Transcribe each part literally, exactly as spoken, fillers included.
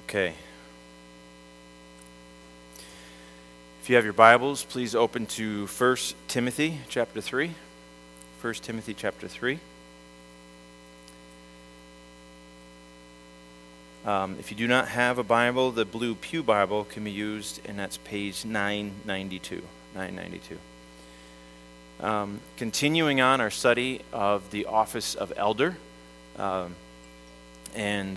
Okay. If you have your Bibles, please open to First Timothy chapter three. First Timothy chapter three. Um, if you do not have a Bible, the blue Pew Bible can be used, and that's page nine ninety-two. nine ninety-two. Um, continuing on our study of the office of elder, um, and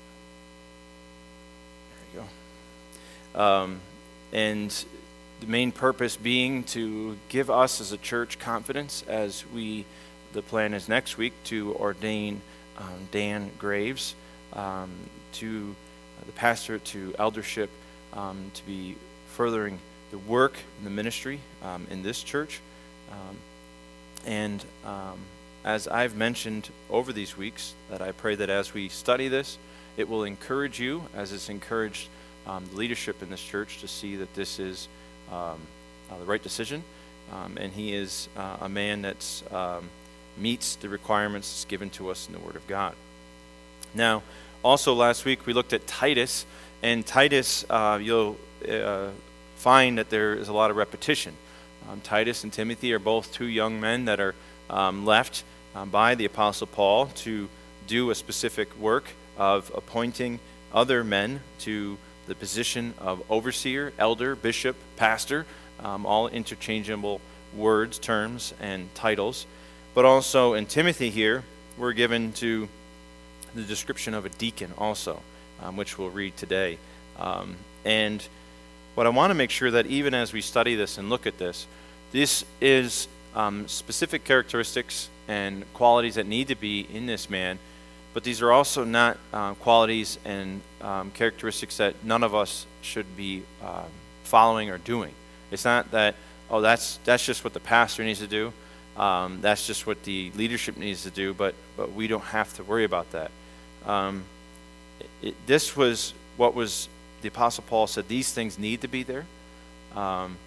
there you go. Um, and the main purpose being to give us as a church confidence as we, the plan is next week to ordain um, Dan Graves um, to uh, the pastor, to eldership, um, to be furthering the work and the ministry um, in this church. Um, and um, as I've mentioned over these weeks, that I pray that as we study this, it will encourage you, as it's encouraged um, the leadership in this church, to see that this is um, uh, the right decision. Um, and he is uh, a man that um, meets the requirements that's given to us in the Word of God. Now, also last week we looked at Titus, and Titus, uh, you'll uh, find that there is a lot of repetition. Um, Titus and Timothy are both two young men that are um, left um, by the Apostle Paul to do a specific work of appointing other men to the position of overseer, elder, bishop, pastor, um, all interchangeable words, terms, and titles. But also in Timothy here, we're given to the description of a deacon also, um, which we'll read today. Um, and what I want to make sure that even as we study this and look at this, this is um, specific characteristics and qualities that need to be in this man, but these are also not uh, qualities and um, characteristics that none of us should be um, following or doing. It's not that, oh, that's that's just what the pastor needs to do. Um, that's just what the leadership needs to do, but but we don't have to worry about that. Um, it, this was what was, the Apostle Paul said, these things need to be there. Um,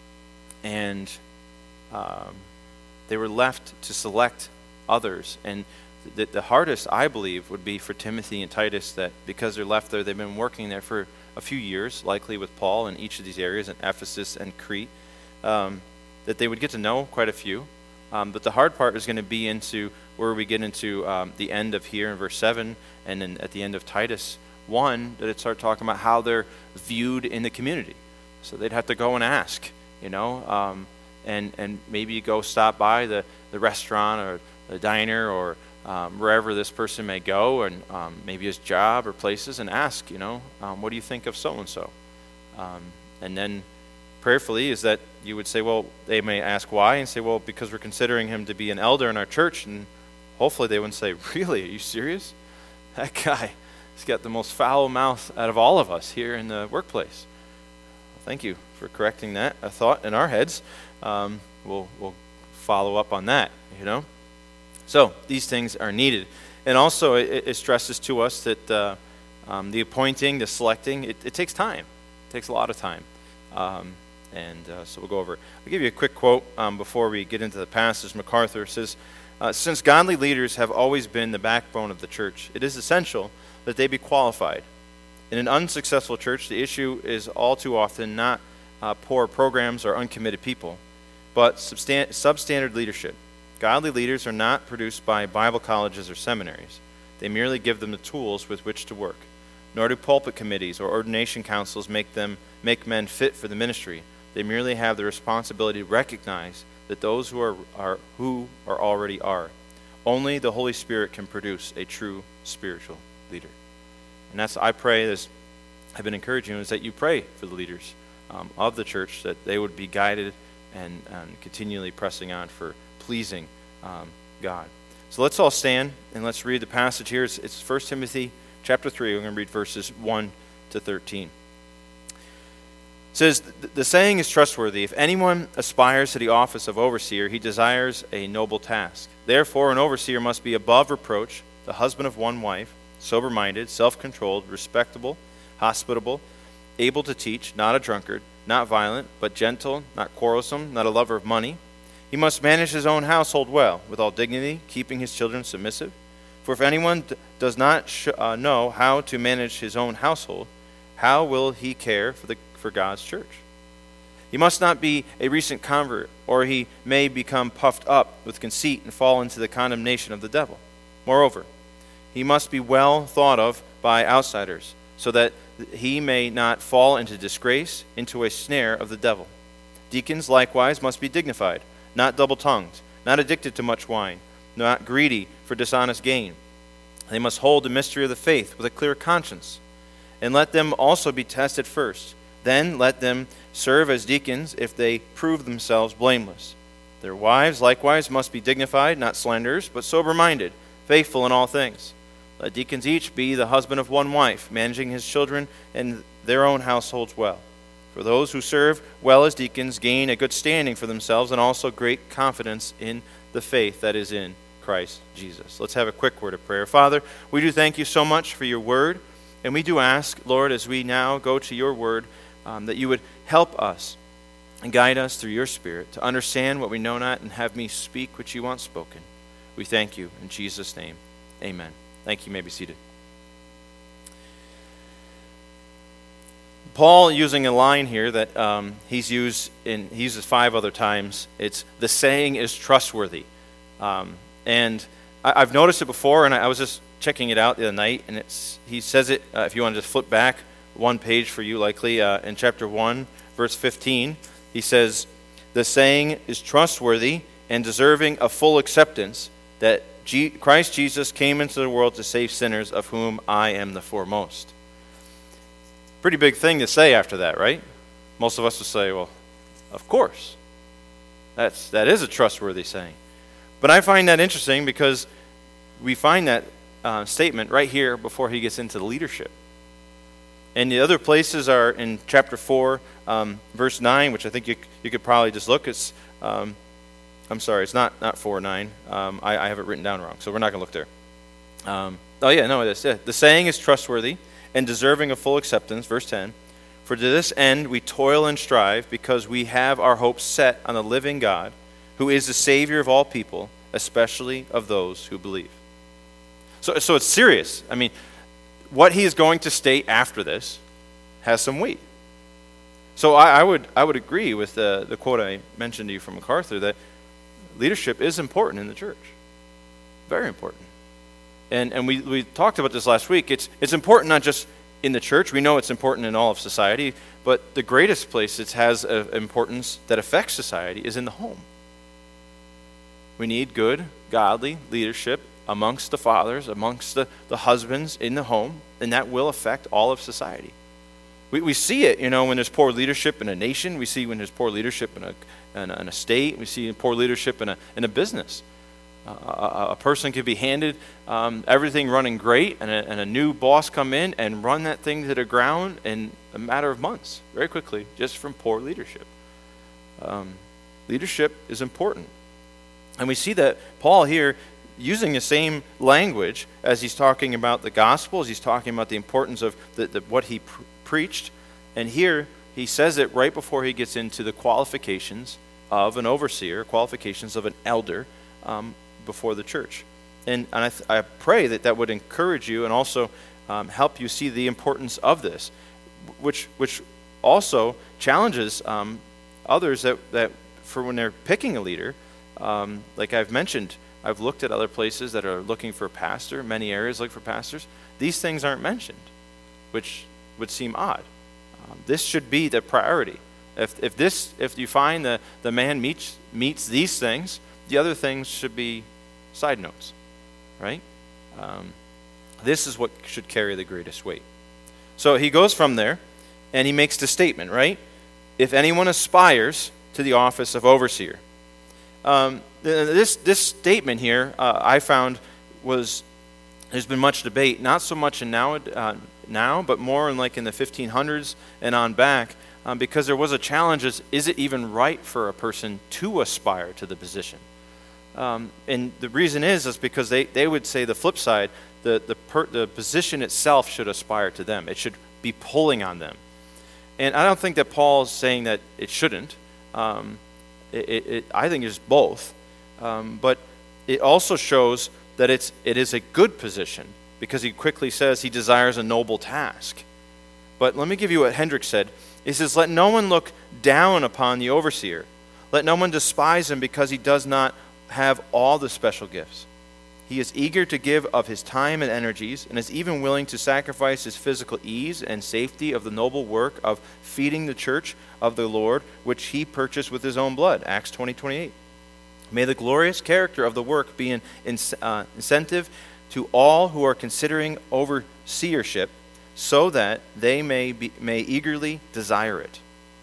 and um, they were left to select others. And the, the hardest, I believe, would be for Timothy and Titus, that because they're left there, they've been working there for a few years, likely with Paul in each of these areas, in Ephesus and Crete, um, that they would get to know quite a few. Um, but the hard part is going to be into where we get into um, the end of here in verse seven, and then at the end of Titus one, that it start talking about how they're viewed in the community. So they'd have to go and ask, you know, um, and and maybe you go stop by the, the restaurant or the diner or um, wherever this person may go, and um, maybe his job or places, and ask, you know, um, what do you think of so-and-so? Um, and then prayerfully is that you would say, well, they may ask why, and say, well, because we're considering him to be an elder in our church, and hopefully they wouldn't say, really, are you serious? That guy has got the most foul mouth out of all of us here in the workplace. Well, thank you for correcting that, a thought in our heads. Um, we'll, we'll follow up on that, you know. So these things are needed. And also it, it stresses to us that uh, um, the appointing, the selecting, it, it takes time. It takes a lot of time. Um, And uh, so we'll go over. I'll give you a quick quote um, before we get into the passage. MacArthur says, uh, since godly leaders have always been the backbone of the church, it is essential that they be qualified. In an unsuccessful church, the issue is all too often not uh, poor programs or uncommitted people, but substan- substandard leadership. Godly leaders are not produced by Bible colleges or seminaries. They merely give them the tools with which to work. Nor do pulpit committees or ordination councils make them make men fit for the ministry. They merely have the responsibility to recognize that those who are, are who are already are. Only the Holy Spirit can produce a true spiritual leader. And that's, I pray, as I've been encouraging you, is that you pray for the leaders um, of the church, that they would be guided and, and continually pressing on for pleasing um, God. So let's all stand and let's read the passage here. It's, it's First Timothy chapter three. We're going to read verses one to thirteen. It says, the saying is trustworthy. If anyone aspires to the office of overseer, he desires a noble task. Therefore, an overseer must be above reproach, the husband of one wife, sober-minded, self-controlled, respectable, hospitable, able to teach, not a drunkard, not violent, but gentle, not quarrelsome, not a lover of money. He must manage his own household well, with all dignity, keeping his children submissive. For For if anyone d- does not sh- uh, know how to manage his own household, how will he care for the for God's church? He must not be a recent convert, or he may become puffed up with conceit and fall into the condemnation of the devil. Moreover, he must be well thought of by outsiders, so that he may not fall into disgrace, into a snare of the devil. Deacons likewise must be dignified, not double-tongued, not addicted to much wine, not greedy for dishonest gain. They must hold the mystery of the faith with a clear conscience, and let them also be tested first. Then let them serve as deacons if they prove themselves blameless. Their wives likewise must be dignified, not slanderers, but sober-minded, faithful in all things. Let deacons each be the husband of one wife, managing his children and their own households well. For those who serve well as deacons gain a good standing for themselves and also great confidence in the faith that is in Christ Jesus. Let's have a quick word of prayer. Father, we do thank you so much for your word, and we do ask, Lord, as we now go to your word, um, that you would help us and guide us through your Spirit to understand what we know not and have me speak what you want spoken. We thank you in Jesus' name. Amen. Thank you. You may be seated. Paul using a line here that um, he's used in he uses five other times. It's the saying is trustworthy, um, and I, I've noticed it before. And I, I was just checking it out the other night, and it's he says it. Uh, if you want to just flip back one page for you, likely uh, in chapter one, verse fifteen, he says, "The saying is trustworthy and deserving of full acceptance that G- Christ Jesus came into the world to save sinners, of whom I am the foremost." Pretty big thing to say after that, right? Most of us would say, well, of course. That's, that is a trustworthy saying. But I find that interesting because we find that uh, statement right here before he gets into the leadership. And the other places are in chapter four, um, verse nine, which I think you you could probably just look. It's, um, I'm sorry, it's not, not four nine. Um, I, I have it written down wrong, so we're not going to look there. Um, oh, yeah, no, it is. Yeah. The saying is trustworthy and deserving of full acceptance, verse ten. For to this end we toil and strive, because we have our hopes set on the living God, who is the Savior of all people, especially of those who believe. So, so it's serious. I mean, what he is going to state after this has some weight. So I, I would I would agree with the, the quote I mentioned to you from MacArthur, that leadership is important in the church. Very important. And and we, we talked about this last week. It's it's important not just in the church. We know it's important in all of society, but the greatest place it has an importance that affects society is in the home. We need good, godly leadership amongst the fathers, amongst the, the husbands in the home, and that will affect all of society. We we see it, you know, when there's poor leadership in a nation. We see when there's poor leadership in a in a, in a state. We see poor leadership in a in a business. Uh, a, a person could be handed um, everything running great, and a, and a new boss come in and run that thing to the ground in a matter of months, very quickly, just from poor leadership. Um, leadership is important. And we see that Paul here, using the same language as he's talking about the gospel, as he's talking about the importance of the, the, what he pr- preached, and here he says it right before he gets into the qualifications of an overseer, qualifications of an elder, um, before the church. And, and I, th- I pray that that would encourage you and also um, help you see the importance of this, which which also challenges um, others that, that for when they're picking a leader, um, like I've mentioned, I've looked at other places that are looking for a pastor, many areas look for pastors. These things aren't mentioned, which would seem odd. Um, this should be the priority. If if this if you find the, the man meets meets these things, the other things should be side notes, right? Um, this is what should carry the greatest weight. So he goes from there, and he makes the statement, right? If anyone aspires to the office of overseer. Um, this this statement here, uh, I found, was, there's been much debate, not so much in now, uh, now but more in like in the fifteen hundreds and on back, um, because there was a challenge, is, is it even right for a person to aspire to the position? Um, and the reason is, is because they, they would say the flip side, the the, per, the position itself should aspire to them. It should be pulling on them. And I don't think that Paul's saying that it shouldn't. Um, it, it, it, I think it's both. Um, but it also shows that it's it is a good position, because he quickly says he desires a noble task. But let me give you what Hendricks said. He says, "Let no one look down upon the overseer. Let no one despise him because he does not have all the special gifts. He is eager to give of his time and energies, and is even willing to sacrifice his physical ease and safety of the noble work of feeding the church of the Lord, which he purchased with his own blood." Acts twenty twenty-eight. "May the glorious character of the work be an uh, incentive to all who are considering overseership, so that they may be, may eagerly desire it."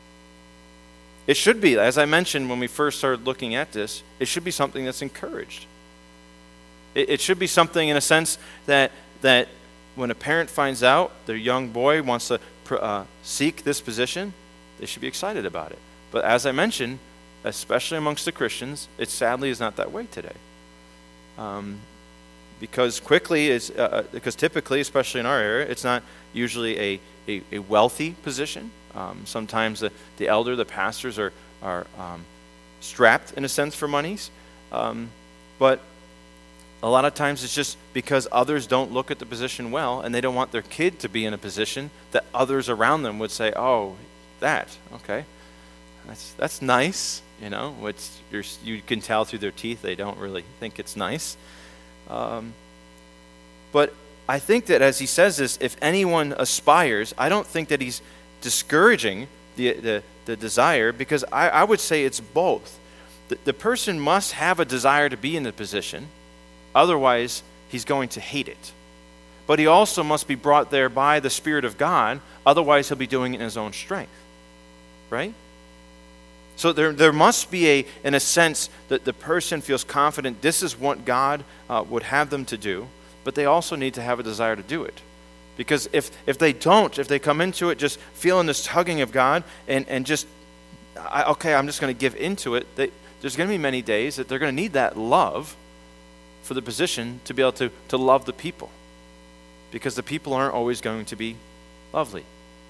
It should be, as I mentioned when we first started looking at this, it should be something that's encouraged. It, it should be something in a sense that that when a parent finds out their young boy wants to uh, seek this position, they should be excited about it. But as I mentioned, especially amongst the Christians, it sadly is not that way today. Um, because quickly, is uh, because typically, especially in our area, it's not usually a, a, a wealthy position. Um, sometimes the, the elder, the pastors are, are um, strapped, in a sense, for monies. Um, but a lot of times it's just because others don't look at the position well, and they don't want their kid to be in a position that others around them would say, "Oh, that, okay. That's that's nice," you know, which you're, you can tell through their teeth they don't really think it's nice. Um, but I think that as he says this, if anyone aspires, I don't think that he's discouraging the the, the desire, because I, I would say it's both. The, the person must have a desire to be in the position, otherwise he's going to hate it. But he also must be brought there by the Spirit of God, otherwise he'll be doing it in his own strength. Right? So there there must be, a in a sense, that the person feels confident this is what God uh, would have them to do, but they also need to have a desire to do it. Because if, if they don't, if they come into it just feeling this tugging of God and, and just, I, okay, I'm just going to give into it, they, there's going to be many days that they're going to need that love for the position to be able to, to love the people. Because the people aren't always going to be lovely.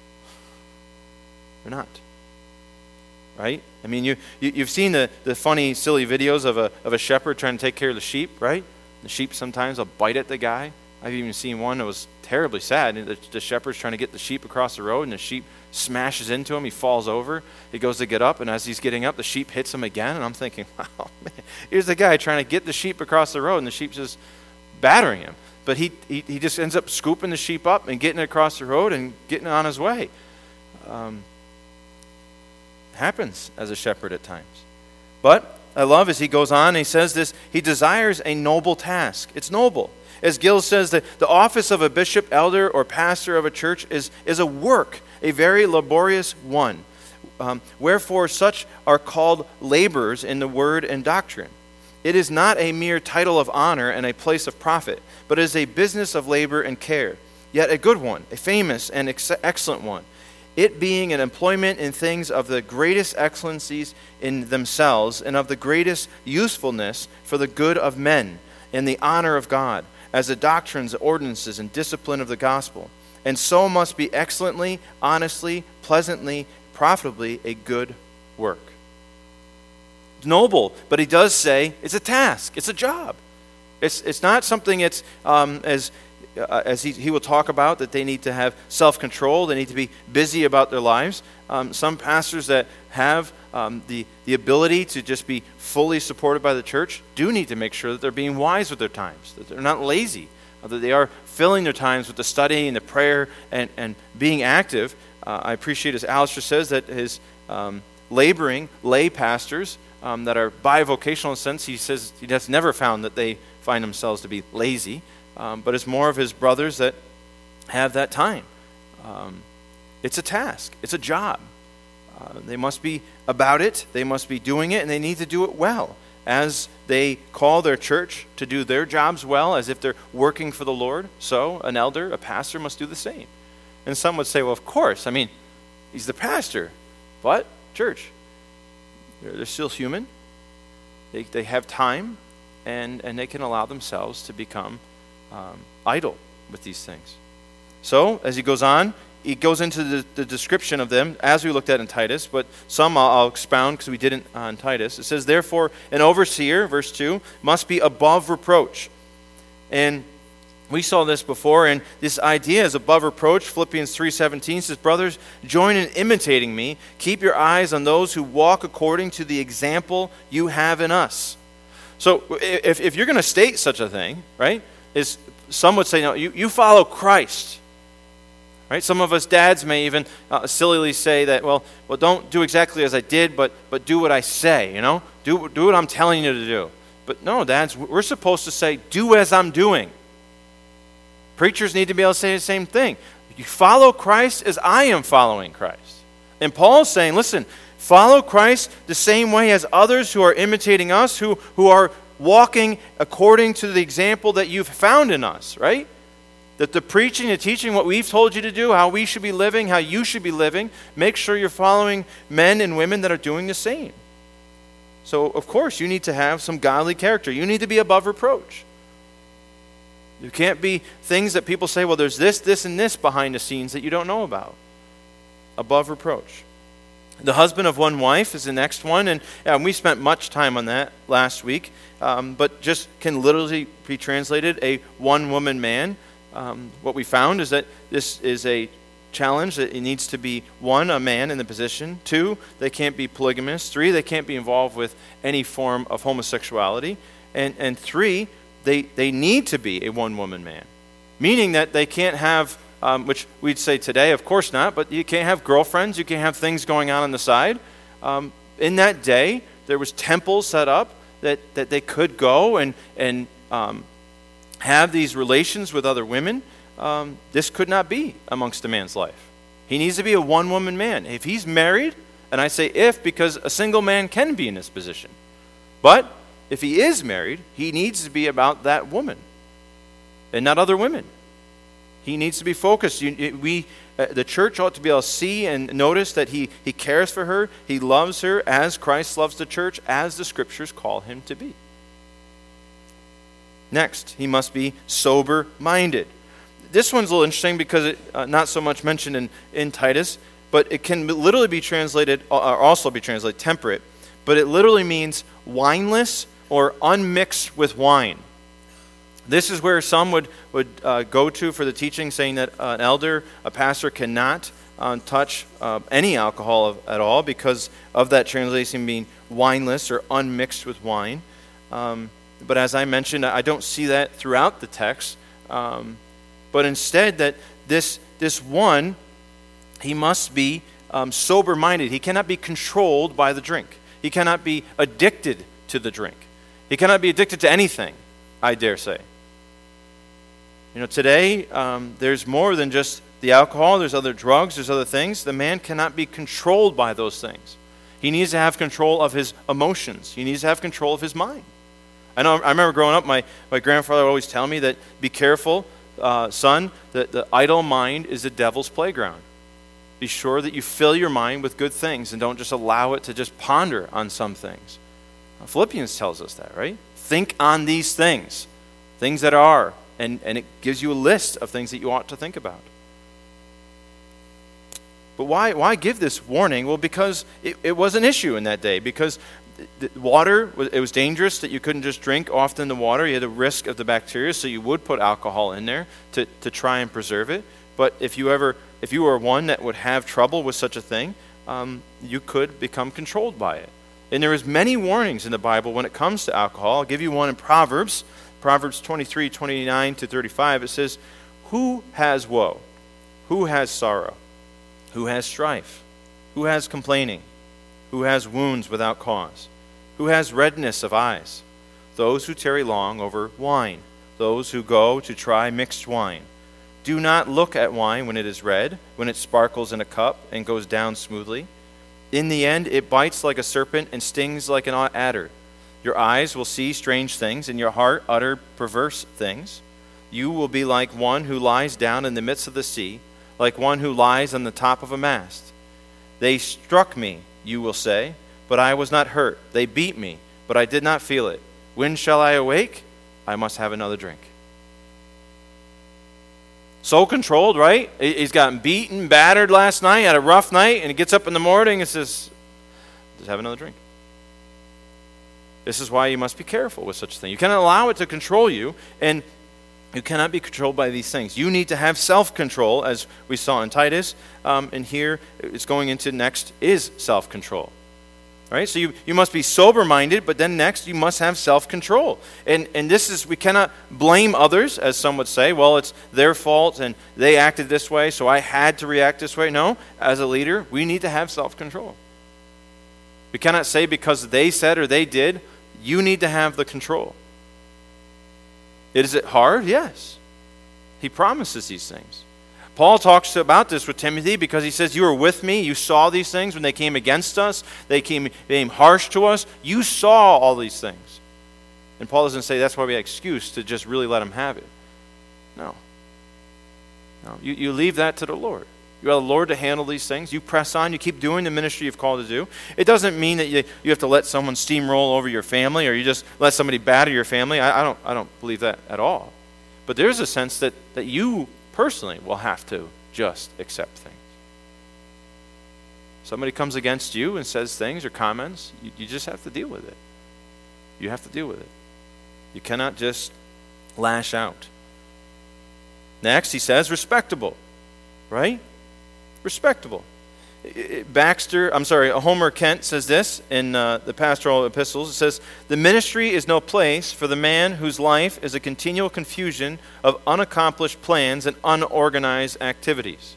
They're not. Right? I mean, you, you, you've seen the, the funny, silly videos of a, of a shepherd trying to take care of the sheep, right? The sheep sometimes will bite at the guy. I've even seen one that was terribly sad. The, the shepherd's trying to get the sheep across the road, and the sheep smashes into him. He falls over. He goes to get up, and as he's getting up, the sheep hits him again. And I'm thinking, wow, man, here's the guy trying to get the sheep across the road, and the sheep's just battering him. But he, he, he just ends up scooping the sheep up and getting it across the road and getting on his way. Um, happens as a shepherd at times. But I love as he goes on, he says this, he desires a noble task. It's noble. As Gill says, that the office of a bishop, elder, or pastor of a church is, is a work, a very laborious one. Um, wherefore such are called laborers in the word and doctrine. It is not a mere title of honor and a place of profit, but is a business of labor and care, yet a good one, a famous and ex- excellent one. It being an employment in things of the greatest excellencies in themselves and of the greatest usefulness for the good of men and the honor of God, as the doctrines, ordinances, and discipline of the gospel. And so must be excellently, honestly, pleasantly, profitably a good work. Noble, but he does say it's a task, it's a job. It's it's not something it's, um, as uh, as he, he will talk about, that they need to have self-control, they need to be busy about their lives. Um, some pastors that have um, the, the ability to just be fully supported by the church do need to make sure that they're being wise with their times, that they're not lazy, uh, that they are filling their times with the study and the prayer and, and being active. Uh, I appreciate, as Alistair says, that his um, laboring lay pastors um, that are bivocational in a sense, he says he has never found that they find themselves to be lazy, um, but it's more of his brothers that have that time. Um, it's a task. It's a job. Uh, they must be about it. They must be doing it, and they need to do it well. As they call their church to do their jobs well, as if they're working for the Lord, so an elder, a pastor, must do the same. And some would say, well, of course. I mean, he's the pastor. But, church, they're, they're still human. They they have time, and, and they can allow themselves to become um, idle with these things. So, as he goes on, he goes into the, the description of them, as we looked at in Titus, but some I'll, I'll expound because we didn't on Titus. It says, therefore, an overseer, verse two, must be above reproach, And we saw this before, and this idea is above reproach. Philippians three seventeen says, brothers, join in imitating me. Keep your eyes on those who walk according to the example you have in us. So if, if you're going to state such a thing, right, is some would say, no, you, you follow Christ. Right? Some of us dads may even uh, sillily say that, well, well, don't do exactly as I did, but but do what I say, you know? Do, do what I'm telling you to do. But no, dads, we're supposed to say, do as I'm doing. Preachers need to be able to say the same thing. You follow Christ as I am following Christ. And Paul's saying, listen, follow Christ the same way as others who are imitating us, who, who are walking according to the example that you've found in us, right? That the preaching, the teaching, what we've told you to do, how we should be living, how you should be living, make sure you're following men and women that are doing the same. So, of course, you need to have some godly character. You need to be above reproach. There can't be things that people say, well, there's this, this, and this behind the scenes that you don't know about. Above reproach. The husband of one wife is the next one, and yeah, we spent much time on that last week, um, but just can literally be translated a one-woman man. Um, what we found is that this is a challenge that it needs to be, one, a man in the position. Two, they can't be polygamous. Three, they can't be involved with any form of homosexuality. And and three, They, they need to be a one-woman man, meaning that they can't have, um, which we'd say today, of course not, but you can't have girlfriends, you can't have things going on on the side. Um, in that day, there was temples set up that, that they could go and, and um, have these relations with other women. Um, this could not be amongst a man's life. He needs to be a one-woman man. If he's married, and I say if because a single man can be in this position, but if he is married, he needs to be about that woman and not other women. He needs to be focused. You, we, uh, the church ought to be able to see and notice that he, he cares for her, he loves her as Christ loves the church, as the scriptures call him to be. Next, he must be sober-minded. This one's a little interesting because it uh, not so much mentioned in, in Titus, but it can literally be translated, or also be translated temperate, but it literally means wineless or unmixed with wine. This is where some would, would uh, go to for the teaching, saying that uh, an elder, a pastor, cannot uh, touch uh, any alcohol of, at all because of that translation being wineless or unmixed with wine. Um, but as I mentioned, I don't see that throughout the text. Um, but instead that this, this one, he must be um, sober-minded. He cannot be controlled by the drink. He cannot be addicted to the drink. He cannot be addicted to anything, I dare say. You know, today, um, there's more than just the alcohol. There's other drugs. There's other things. The man cannot be controlled by those things. He needs to have control of his emotions. He needs to have control of his mind. I know. I remember growing up, my, my grandfather would always tell me that, be careful, uh, son, that the idle mind is the devil's playground. Be sure that you fill your mind with good things and don't just allow it to just ponder on some things. Philippians tells us that, right? Think on these things, things that are, and, and it gives you a list of things that you ought to think about. But why why give this warning? Well, because it, it was an issue in that day, because the water, it was dangerous that you couldn't just drink often the water. You had a risk of the bacteria, so you would put alcohol in there to, to try and preserve it. But if you ever, if you were one that would have trouble with such a thing, um, you could become controlled by it. And there is many warnings in the Bible when it comes to alcohol. I'll give you one in Proverbs, Proverbs twenty-three, twenty-nine to thirty-five. It says, who has woe? Who has sorrow? Who has strife? Who has complaining? Who has wounds without cause? Who has redness of eyes? Those who tarry long over wine. Those who go to try mixed wine. Do not look at wine when it is red, when it sparkles in a cup and goes down smoothly. In the end, it bites like a serpent and stings like an adder. Your eyes will see strange things, and your heart utter perverse things. You will be like one who lies down in the midst of the sea, like one who lies on the top of a mast. They struck me, you will say, but I was not hurt. They beat me, but I did not feel it. When shall I awake? I must have another drink. So controlled, right? He's gotten beaten, battered last night, had a rough night, and he gets up in the morning and says, just have another drink. This is why you must be careful with such a thing. You cannot allow it to control you. And You cannot be controlled by these things. You need to have self-control, as we saw in Titus, um, and here it's going into next is self-control. Right? So you, you must be sober-minded, but then next you must have self-control. And and this is, we cannot blame others, as some would say. Well, it's their fault and they acted this way, so I had to react this way. No, as a leader, we need to have self-control. We cannot say because they said or they did, you need to have the control. Is it hard? Yes. He promises these things. Paul talks about this with Timothy because he says, you were with me, you saw these things when they came against us, they came, became harsh to us, you saw all these things. And Paul doesn't say that's why we have excuse to just really let him have it. No. No. You, you leave that to the Lord. You allow the Lord to handle these things. You press on, you keep doing the ministry you've called to do. It doesn't mean that you, you have to let someone steamroll over your family or you just let somebody batter your family. I, I don't I don't believe that at all. But there's a sense that, that you personally will have to just accept things. Somebody comes against you and says things or comments, you, you just have to deal with it. You have to deal with it. You cannot just lash out. Next, he says, respectable. Right? Respectable. Baxter, I'm sorry, Homer Kent says this in uh, the pastoral epistles. It says, the ministry is no place for the man whose life is a continual confusion of unaccomplished plans and unorganized activities.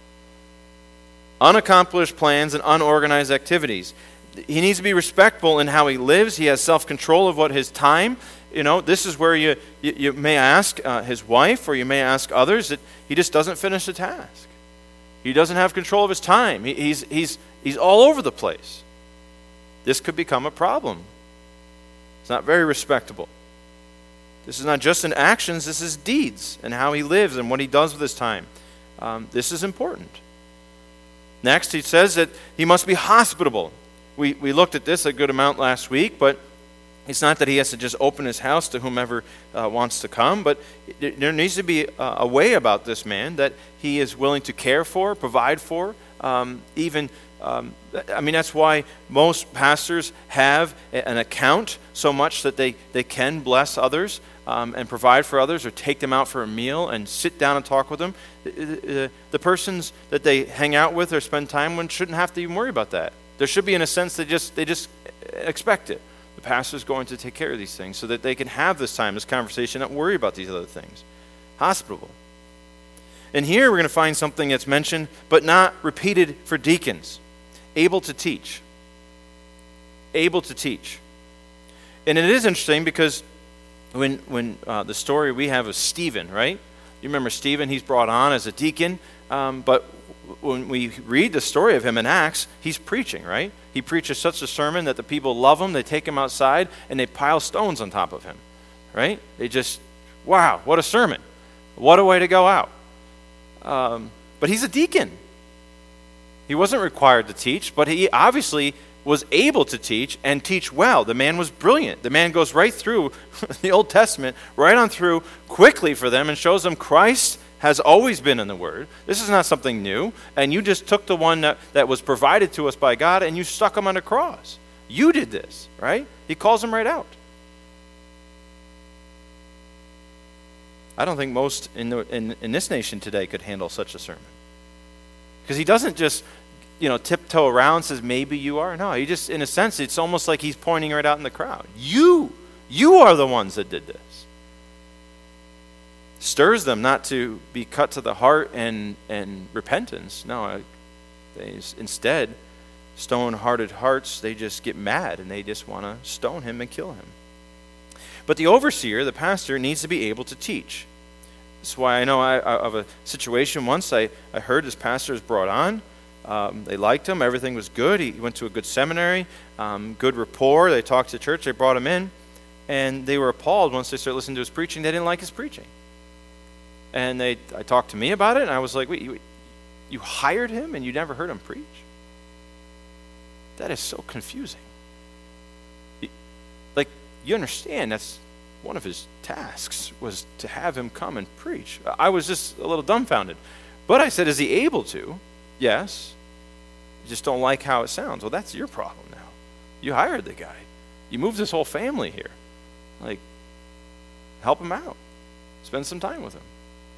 Unaccomplished plans and unorganized activities. He needs to be respectful in how he lives. He has self-control of what his time. You know, this is where you, you, you may ask uh, his wife or you may ask others that he just doesn't finish the task. He doesn't have control of his time. He, he's, he's, he's all over the place. This could become a problem. It's not very respectable. This is not just in actions, this is deeds and how he lives and what he does with his time. Um, this is important. Next, he says that he must be hospitable. We, we looked at this a good amount last week, but it's not that he has to just open his house to whomever uh, wants to come, but there needs to be a, a way about this man that he is willing to care for, provide for, um, even, um, I mean, that's why most pastors have an account so much that they, they can bless others um, and provide for others or take them out for a meal and sit down and talk with them. The, the persons that they hang out with or spend time with shouldn't have to even worry about that. There should be, in a sense, they just they just expect it. The pastor's going to take care of these things so that they can have this time, this conversation, not worry about these other things. Hospitable. And here we're going to find something that's mentioned, but not repeated for deacons. Able to teach. Able to teach. And it is interesting because when when uh, the story we have of Stephen, right? You remember Stephen, he's brought on as a deacon, um, but when we read the story of him in Acts, he's preaching, right? He preaches such a sermon that the people love him, they take him outside, and they pile stones on top of him, right? They just, wow, what a sermon. What a way to go out. Um, but he's a deacon. He wasn't required to teach, but he obviously was able to teach and teach well. The man was brilliant. The man goes right through the Old Testament, right on through quickly for them and shows them Christ has always been in the Word. This is not something new. And you just took the one that, that was provided to us by God and you stuck him on a cross. You did this, right? He calls him right out. I don't think most in, the, in, in this nation today could handle such a sermon. Because he doesn't just, you know, tiptoe around and says, maybe you are. No, he just, in a sense, it's almost like he's pointing right out in the crowd. You, you are the ones that did this. Stirs them not to be cut to the heart and, and repentance. No, they instead, stone-hearted hearts, they just get mad and they just want to stone him and kill him. But the overseer, the pastor, needs to be able to teach. That's why I know I, I, of a situation once I, I heard this pastor was brought on. Um, they liked him. Everything was good. He went to a good seminary, um, good rapport. They talked to church. They brought him in. And they were appalled once they started listening to his preaching. They didn't like his preaching. And they, I talked to me about it, and I was like, wait, you, you hired him and you never heard him preach? That is so confusing. Like, you understand that's one of his tasks was to have him come and preach. I was just a little dumbfounded. But I said, is he able to? Yes. You just don't like how it sounds. Well, that's your problem now. You hired the guy. You moved his whole family here. Like, help him out. Spend some time with him.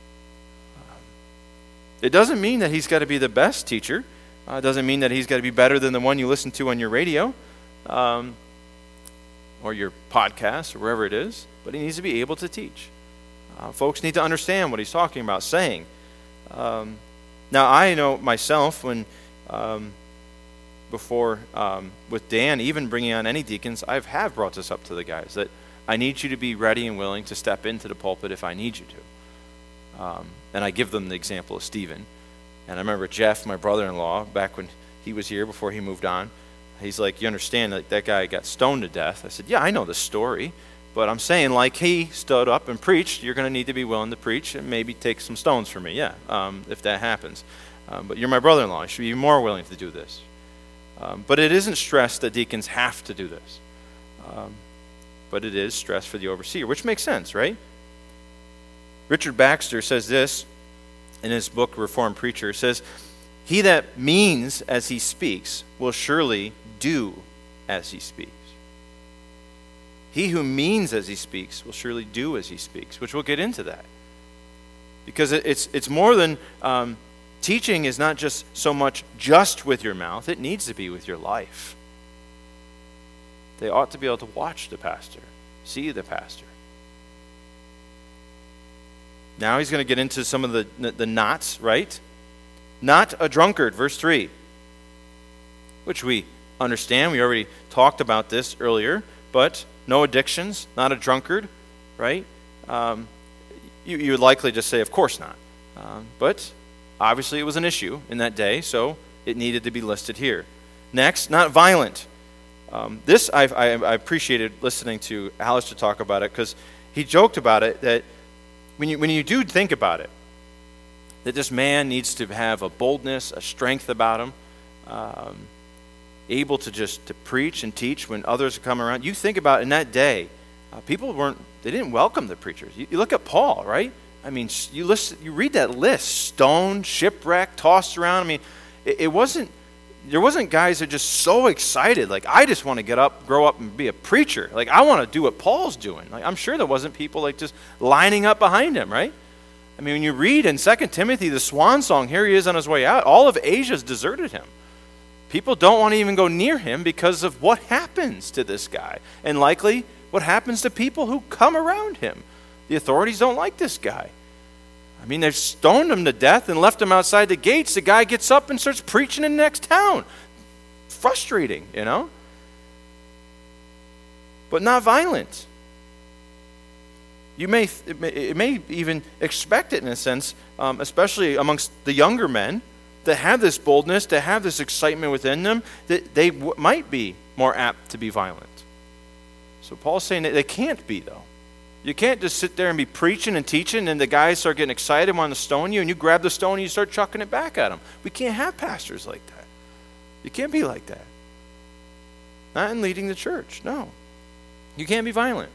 It doesn't mean that he's got to be the best teacher. Uh, it doesn't mean that he's got to be better than the one you listen to on your radio um, or your podcast or wherever it is, but he needs to be able to teach. Uh, folks need to understand what he's talking about, saying. Um, now, I know myself when, um, before um, with Dan, even bringing on any deacons, I have brought this up to the guys, that I need you to be ready and willing to step into the pulpit if I need you to. Um, and I give them the example of Stephen. And I remember Jeff, my brother-in-law, back when he was here before he moved on, he's like, you understand that that guy got stoned to death? I said, yeah, I know the story. But I'm saying, like he stood up and preached, you're going to need to be willing to preach and maybe take some stones for me, yeah, um, if that happens. Um, but you're my brother-in-law. You should be more willing to do this. Um, but it isn't stressed that deacons have to do this. Um, but it is stressed for the overseer, which makes sense, right? Richard Baxter says this in his book, Reformed Preacher. Says, he that means as he speaks will surely do as he speaks. He who means as he speaks will surely do as he speaks, which we'll get into that. Because it's it's more than, um, teaching is not just so much just with your mouth, it needs to be with your life. They ought to be able to watch the pastor, see the pastor. Now he's going to get into some of the, the nots, right? Not a drunkard, verse three, which we understand. We already talked about this earlier, but no addictions, not a drunkard, right? Um, you, you would likely just say, of course not. Um, but obviously it was an issue in that day, so it needed to be listed here. Next, not violent. Um, this, I, I, I appreciated listening to Alistair talk about it, because he joked about it, that when you, when you do think about it, that this man needs to have a boldness, a strength about him, um, able to just to preach and teach when others come around. You think about in that day, uh, people weren't, they didn't welcome the preachers. You, you look at Paul, right? I mean, you listen, you read that list, stoned, shipwrecked, tossed around. I mean, it, it wasn't, there wasn't guys that are just so excited, like, I just want to get up, grow up and be a preacher. Like, I want to do what Paul's doing. Like, I'm sure there wasn't people like just lining up behind him, right? I mean, when you read in Second Timothy, the swan song, here he is on his way out, all of Asia's deserted him. People don't want to even go near him because of what happens to this guy. And likely what happens to people who come around him. The authorities don't like this guy. I mean, they've stoned him to death and left him outside the gates. The guy gets up and starts preaching in the next town. Frustrating, you know? But not violent. You may, it may, it may even expect it in a sense, um, especially amongst the younger men, that have this boldness, to have this excitement within them, that they w- might be more apt to be violent. So Paul's saying that they can't be, though. You can't just sit there and be preaching and teaching and the guys start getting excited, want to stone you, and you grab the stone and you start chucking it back at them. We can't have pastors like that. You can't be like that. Not in leading the church, no. You can't be violent.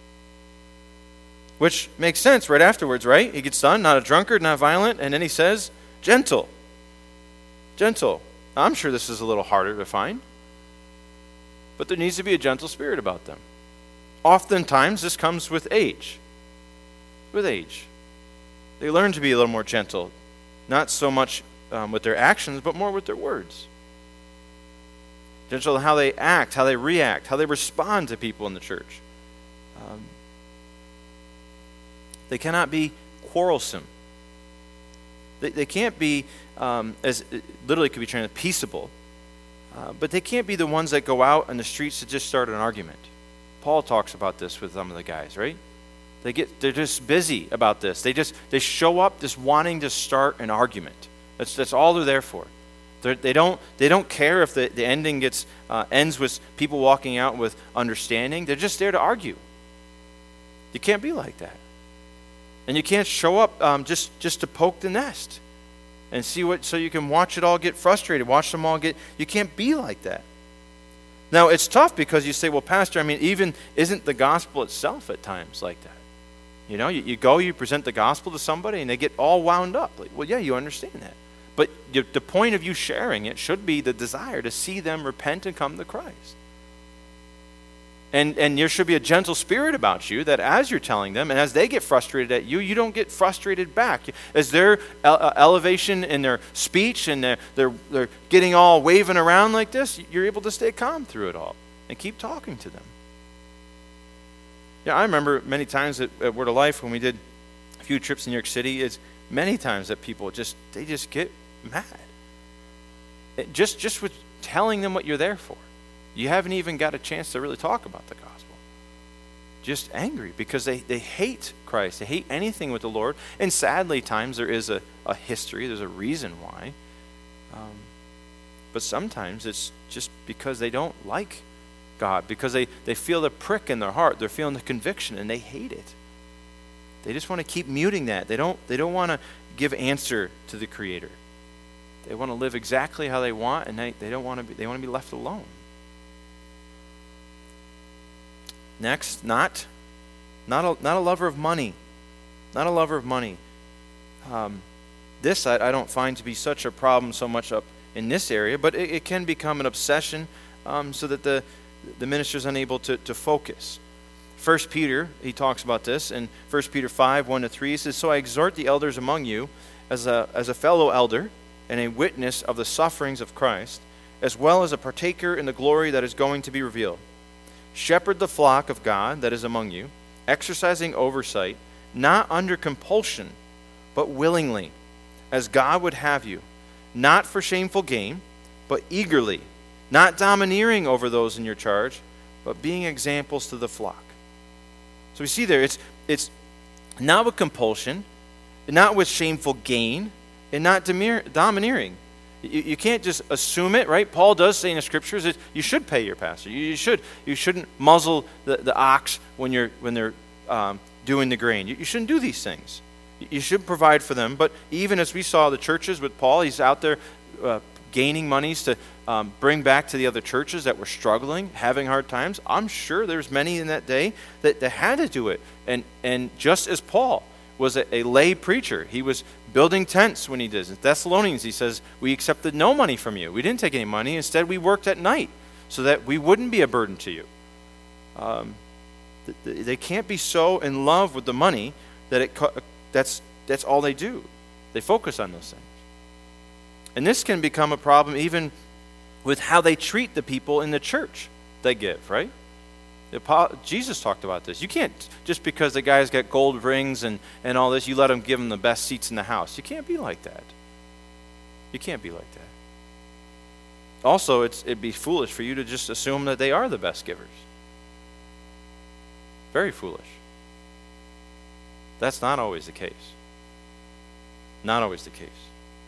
Which makes sense right afterwards, right? He gets done, not a drunkard, not violent, and then he says, gentle. Gentle. Now, I'm sure this is a little harder to find, but there needs to be a gentle spirit about them. Oftentimes, this comes with age. With age. They learn to be a little more gentle, not so much um, with their actions, but more with their words. Gentle in how they act, how they react, how they respond to people in the church. Um, they cannot be quarrelsome. They, they can't be, um, as it literally could be translated, peaceable. Uh, but they can't be the ones that go out on the streets to just start an argument. Paul talks about this with some of the guys, right? They get, they're just busy about this. They just, they show up just wanting to start an argument. That's that's all they're there for. They're, they don't, they don't care if the, the ending gets uh, ends with people walking out with understanding. They're just there to argue. You can't be like that. And you can't show up um, just, just to poke the nest and see what, so you can watch it all get frustrated, watch them all get, you can't be like that. Now, it's tough because you say, well, Pastor, I mean, even isn't the gospel itself at times like that? You know, you, you go, you present the gospel to somebody and they get all wound up. Like, well, yeah, you understand that. But the, the point of you sharing it should be the desire to see them repent and come to Christ. And and there should be a gentle spirit about you that as you're telling them and as they get frustrated at you, you don't get frustrated back. As their ele- elevation in their speech and they're, they're, they're getting all waving around like this, you're able to stay calm through it all and keep talking to them. Yeah, I remember many times at, at Word of Life when we did a few trips in New York City, it's many times that people just, they just get mad. It, just, just with telling them what you're there for. You haven't even got a chance to really talk about the gospel. Just angry because they, they hate Christ. They hate anything with the Lord. And sadly, times there is a, a history. There's a reason why. Um, but sometimes it's just because they don't like God. Because they, they feel the prick in their heart. They're feeling the conviction and they hate it. They just want to keep muting that. They don't, they don't want to give answer to the Creator. They want to live exactly how they want and they, they don't want to be, they want to be left alone. Next, not, not a, not a lover of money, not a lover of money. Um, this I, I don't find to be such a problem so much up in this area, but it, it can become an obsession um, so that the the minister's unable to, to focus. First Peter, he talks about this in First Peter five, one to three. He says, "So I exhort the elders among you as a as a fellow elder and a witness of the sufferings of Christ, as well as a partaker in the glory that is going to be revealed. Shepherd the flock of God that is among you, exercising oversight, not under compulsion, but willingly, as God would have you, not for shameful gain, but eagerly, not domineering over those in your charge, but being examples to the flock." So we see there, it's it's not with compulsion, not with shameful gain, and not demir- domineering. You, you can't just assume it, right? Paul does say in the scriptures that you should pay your pastor. You, you should. You shouldn't muzzle the, the ox when you're when they're um, doing the grain. You, you shouldn't do these things. You, you should provide for them. But even as we saw the churches with Paul, he's out there uh, gaining monies to um, bring back to the other churches that were struggling, having hard times. I'm sure there's many in that day that, that had to do it. And and just as Paul was a, a lay preacher. He was building tents when he did. In Thessalonians, he says, "We accepted no money from you." We didn't take any money. Instead, we worked at night so that we wouldn't be a burden to you. Um, th- th- they can't be so in love with the money that it co- that's that's all they do. They focus on those things. And this can become a problem even with how they treat the people in the church they give, right? Jesus talked about this. You can't, just because the guy's got gold rings and, and all this, you let him give him the best seats in the house. You can't be like that. You can't be like that. Also, it's, it'd be foolish for you to just assume that they are the best givers. Very foolish. That's not always the case. Not always the case.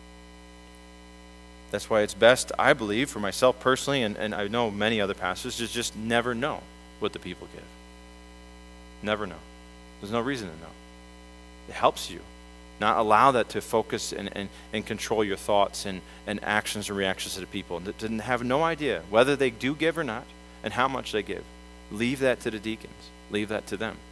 That's why it's best, I believe, for myself personally, and, and I know many other pastors, to just never know what the people give. Never know. There's no reason to know. It helps you not allow that to focus and, and, and control your thoughts and, and actions and reactions to the people. And to have no idea whether they do give or not and how much they give. Leave that to the deacons. Leave that to them.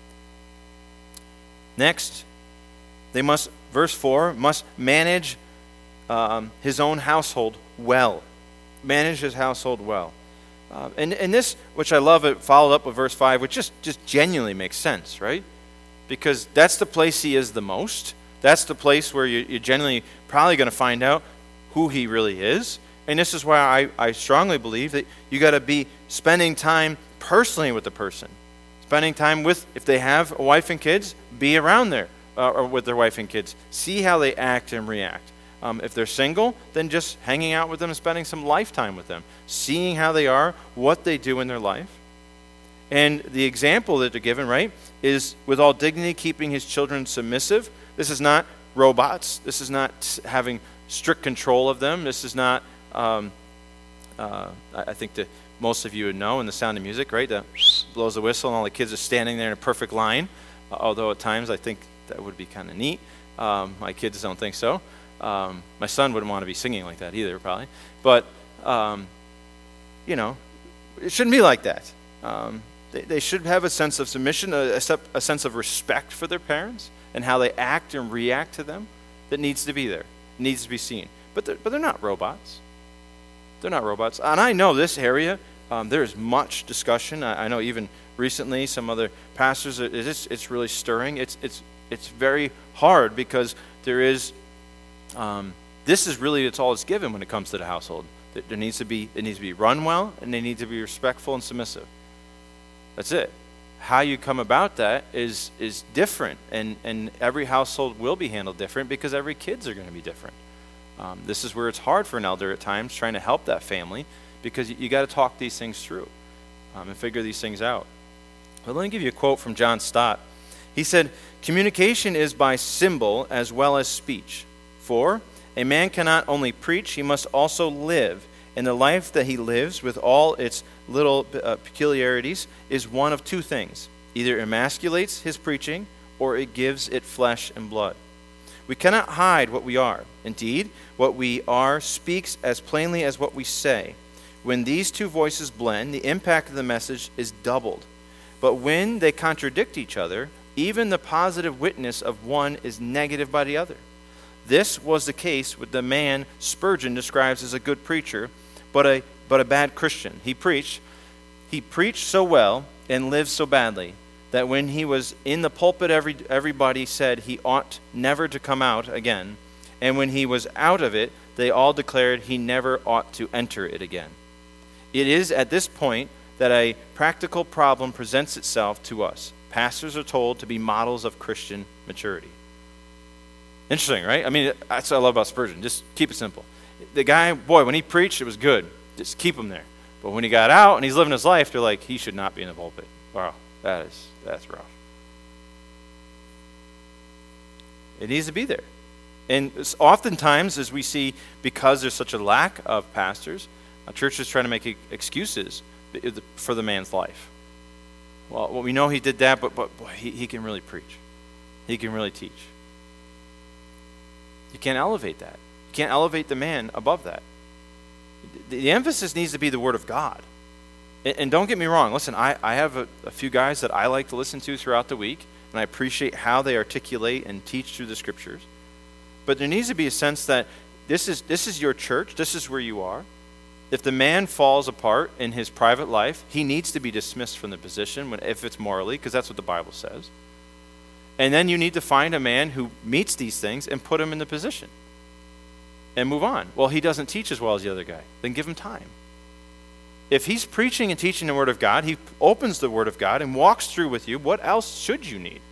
Next, they must, verse four, must manage um, his own household well. Manage his household well. Uh, and, and this, which I love, it followed up with verse five, which just, just genuinely makes sense, right? Because that's the place he is the most. That's the place where you, you're generally probably going to find out who he really is. And this is why I, I strongly believe that you got to be spending time personally with the person. Spending time with, if they have a wife and kids, be around there uh, or with their wife and kids. See how they act and react. Um, if they're single, then just hanging out with them and spending some lifetime with them. Seeing how they are, what they do in their life. And the example that they're given, right, is with all dignity keeping his children submissive. This is not robots. This is not having strict control of them. This is not, um, uh, I think that most of you would know in The Sound of Music, right? The blows the whistle and all the kids are standing there in a perfect line. Uh, although at times I think that would be kind of neat. Um, my kids don't think so. Um, my son wouldn't want to be singing like that either, probably. But, um, you know, it shouldn't be like that. Um, they, they should have a sense of submission, a, a, a sense of respect for their parents and how they act and react to them that needs to be there, needs to be seen. But they're, but they're not robots. They're not robots. And I know this area, Um, there is much discussion. I, I know even recently some other pastors, it, it's, it's really stirring. It's, it's, it's very hard because there is, um, this is really, it's all it's given when it comes to the household. There needs to be, it needs to be run well, and they need to be respectful and submissive. That's it. How you come about that is is different, and, and every household will be handled different because every kids are going to be different. Um, this is where it's hard for an elder at times trying to help that family, because you, you got to talk these things through um, and figure these things out. But let me give you a quote from John Stott. He said, "Communication is by symbol as well as speech. For a man cannot only preach, he must also live. And the life that he lives, with all its little uh, peculiarities, is one of two things. Either emasculates his preaching, or it gives it flesh and blood. We cannot hide what we are. Indeed, what we are speaks as plainly as what we say. When these two voices blend, the impact of the message is doubled. But when they contradict each other, even the positive witness of one is negative by the other. This was the case with the man Spurgeon describes as a good preacher, but a but a bad Christian. He preached, he preached so well and lived so badly that when he was in the pulpit, every everybody said he ought never to come out again, and when he was out of it, they all declared he never ought to enter it again. It is at this point that a practical problem presents itself to us. Pastors are told to be models of Christian maturity." Interesting, right? I mean, that's what I love about Spurgeon. Just keep it simple. The guy, boy, when he preached, it was good. Just keep him there. But when he got out and he's living his life, they're like, he should not be in the pulpit. Wow, that is, that's rough. It needs to be there. And oftentimes, as we see, because there's such a lack of pastors, a church is trying to make excuses for the man's life. Well, well we know he did that, but, but boy, he, he can really preach. He can really teach. You can't elevate that. You can't elevate the man above that. The, the emphasis needs to be the Word of God. And, and don't get me wrong. Listen, I, I have a, a few guys that I like to listen to throughout the week, and I appreciate how they articulate and teach through the Scriptures. But there needs to be a sense that this is this is your church. This is where you are. If the man falls apart in his private life, he needs to be dismissed from the position when, if it's morally, because that's what the Bible says. And then you need to find a man who meets these things and put him in the position and move on. Well, he doesn't teach as well as the other guy. Then give him time. If he's preaching and teaching the Word of God, he opens the Word of God and walks through with you, what else should you need?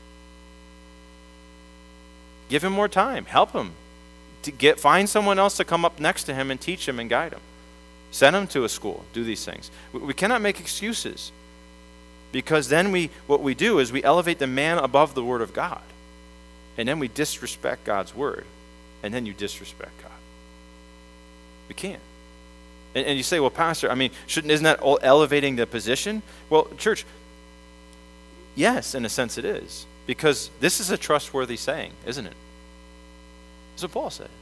Give him more time. Help him. To get, find someone else to come up next to him and teach him and guide him. Send him to a school. Do these things. We, we cannot make excuses. Because then we, what we do is we elevate the man above the Word of God. And then we disrespect God's Word. And then you disrespect God. We can't. And, and you say, well, Pastor, I mean, shouldn't, isn't that all elevating the position? Well, church, yes, in a sense it is. Because this is a trustworthy saying, isn't it? That's what Paul said.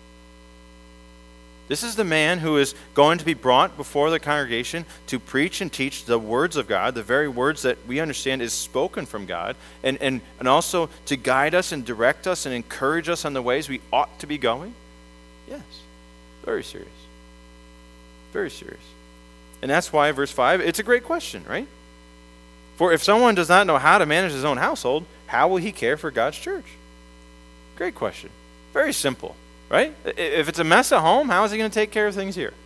This is the man who is going to be brought before the congregation to preach and teach the words of God, the very words that we understand is spoken from God, and, and, and also to guide us and direct us and encourage us on the ways we ought to be going? Yes. Very serious. Very serious. And that's why, verse five, it's a great question, right? For if someone does not know how to manage his own household, how will he care for God's church? Great question. Very simple. Right? If it's a mess at home, how is he going to take care of things here?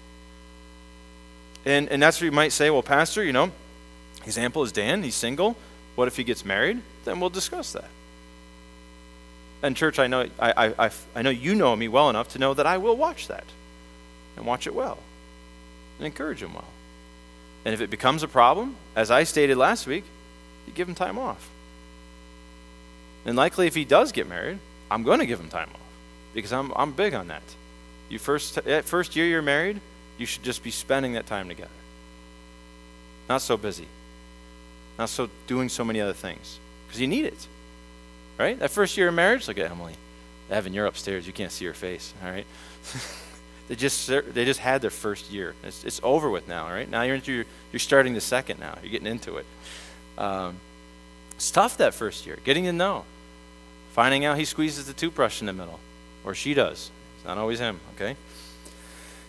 And and that's where you might say, well, Pastor, you know, example is Dan, he's single. What if he gets married? Then we'll discuss that. And church, I know I, I, I know you know me well enough to know that I will watch that and watch it well and encourage him well. And if it becomes a problem, as I stated last week, you give him time off. And likely if he does get married, I'm going to give him time off. Because I'm I'm big on that. You first that first year you're married, you should just be spending that time together. Not so busy. Not so doing so many other things. Because you need it. Right? That first year of marriage, look at Emily. Evan, you're upstairs. You can't see her face. All right? they just they just had their first year. It's it's over with now. All right? Now you're into your, you're starting the second now. You're getting into it. Um, it's tough that first year. Getting to know. Finding out he squeezes the toothbrush in the middle. Or she does. It's not always him, okay?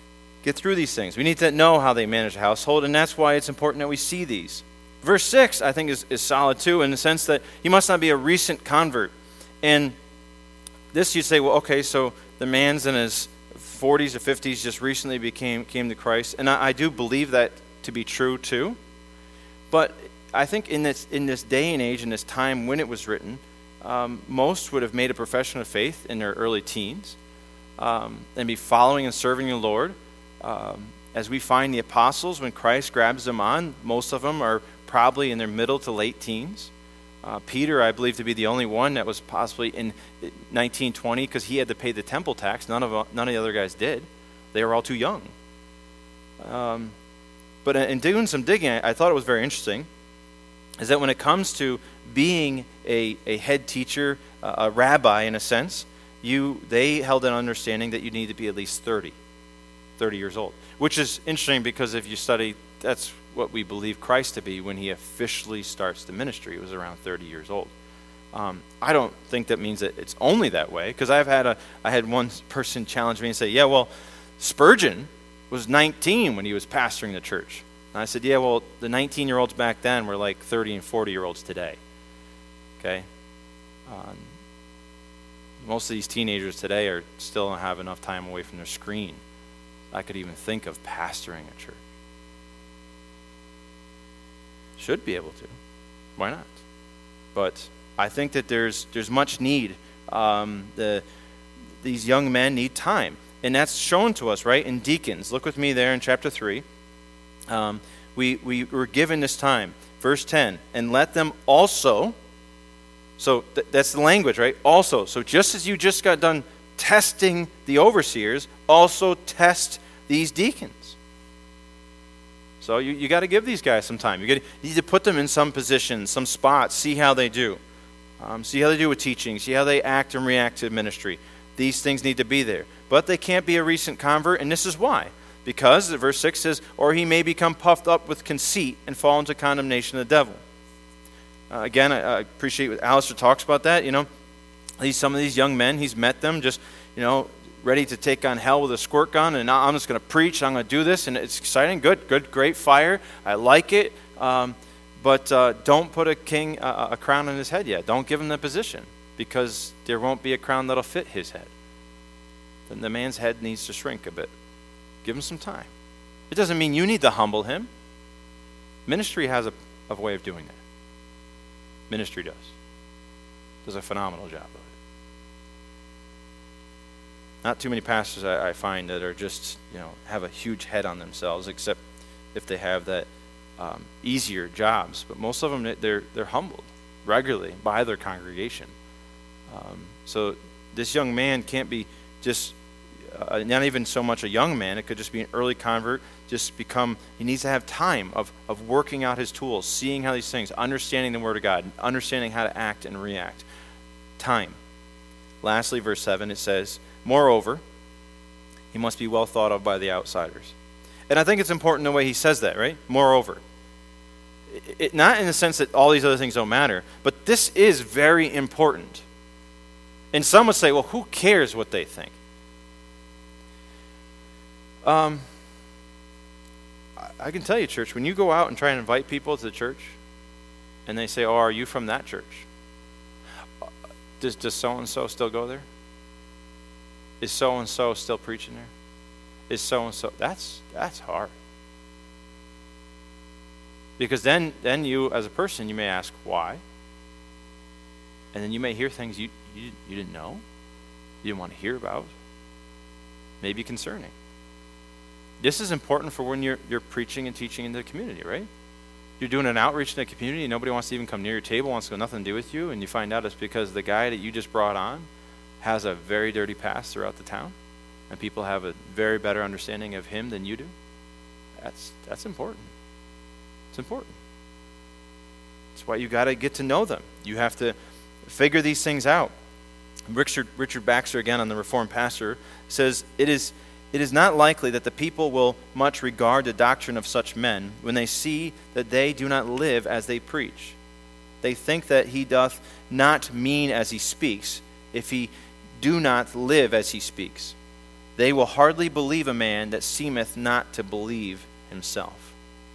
get through these things. We need to know how they manage a household, and that's why it's important that we see these. Verse six, I think, is, is solid too, in the sense that he must not be a recent convert. And this, you'd say, well, okay, so the man's in his forties or fifties, just recently became came to Christ. And I, I do believe that to be true too. But I think in this in this day and age, in this time when it was written, um, most would have made a profession of faith in their early teens um, and be following and serving the Lord. Um, as we find the apostles, when Christ grabs them on, most of them are probably in their middle to late teens. Uh, Peter, I believe, to be the only one that was possibly in nineteen twenty, because he had to pay the temple tax. None of none of the other guys did. They were all too young. Um, but in doing some digging, I, I thought it was very interesting, is that when it comes to being a, a head teacher, uh, a rabbi in a sense, you they held an understanding that you need to be at least thirty, thirty years old, which is interesting because if you study, that's what we believe Christ to be when he officially starts the ministry. He was around thirty years old. Um, I don't think that means that it's only that way, because I've had a I had one person challenge me and say, yeah, well, Spurgeon was nineteen when he was pastoring the church. And I said, yeah, well, the nineteen-year-olds back then were like thirty and forty-year-olds today. Okay? Um, most of these teenagers today are still don't have enough time away from their screen. I could even think of pastoring a church. Should be able to. Why not? But I think that there's there's much need. Um, the these young men need time, and that's shown to us, right, in deacons. Look with me there in chapter three. Um, we we were given this time, verse ten, and let them also. So th- that's the language, right? Also. So just as you just got done testing the overseers, also test these deacons. So you, you got to give these guys some time. You, gotta, you need to put them in some positions, some spots, see how they do. Um, see how they do with teaching, see how they act and react to ministry. These things need to be there. But they can't be a recent convert, and this is why. Because, verse six says, or he may become puffed up with conceit and fall into condemnation of the devil. Uh, again, I, I appreciate what Alistair talks about that. You know, these, some of these young men, he's met them just, you know, ready to take on hell with a squirt gun, and now I'm just going to preach, I'm going to do this, and it's exciting, good, good, great fire, I like it, um, but uh, don't put a king, uh, a crown on his head yet. Don't give him the position, because there won't be a crown that'll fit his head. Then the man's head needs to shrink a bit. Give him some time. It doesn't mean you need to humble him. Ministry has a, a way of doing that. Ministry does. Does a phenomenal job of it. Not too many pastors I, I find that are just, you know, have a huge head on themselves, except if they have that um, easier jobs. But most of them, they're they're humbled regularly by their congregation. Um, so this young man can't be just, uh, not even so much a young man, it could just be an early convert, just become, he needs to have time of, of working out his tools, seeing how these things, understanding the Word of God, understanding how to act and react. Time. Lastly, verse seven, it says, moreover, he must be well thought of by the outsiders. And I think it's important the way he says that, right? Moreover. It, it, not in the sense that all these other things don't matter, but this is very important. And some would say, well, who cares what they think? Um, I can tell you, church, when you go out and try and invite people to the church, and they say, oh, are you from that church? Does, does so-and-so still go there? Is so-and-so still preaching there? Is so-and-so... That's that's hard. Because then, then you, as a person, you may ask, why? And then you may hear things you, you, you didn't know, you didn't want to hear about, maybe concerning. This is important for when you're you're preaching and teaching in the community, right? You're doing an outreach in the community, and nobody wants to even come near your table, wants to have nothing to do with you, and you find out it's because the guy that you just brought on has a very dirty past throughout the town, and people have a very better understanding of him than you do. That's that's important. It's important. That's why you got to get to know them. You have to figure these things out. Richard Richard Baxter, again on the Reformed Pastor, says, It is it is not likely that the people will much regard the doctrine of such men when they see that they do not live as they preach. They think that he doth not mean as he speaks, if he do not live as he speaks. they will hardly believe a man that seemeth not to believe himself.